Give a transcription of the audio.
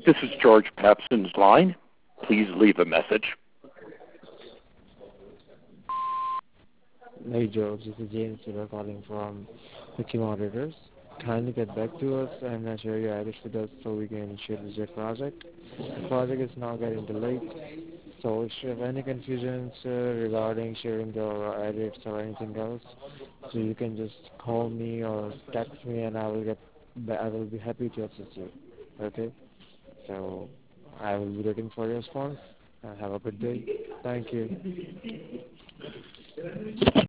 This is George Papson's line. Please leave a message. Hey George, this is James Silver calling from Wiki Monitors. Kindly get back to us and share your edits with us so we can share this project. The project is now getting delayed, so if you have any confusions regarding sharing your edits or anything else, so you can just call me or text me and I will be happy to assist you. Okay? So I will be waiting for your response. Have a good day. Thank you.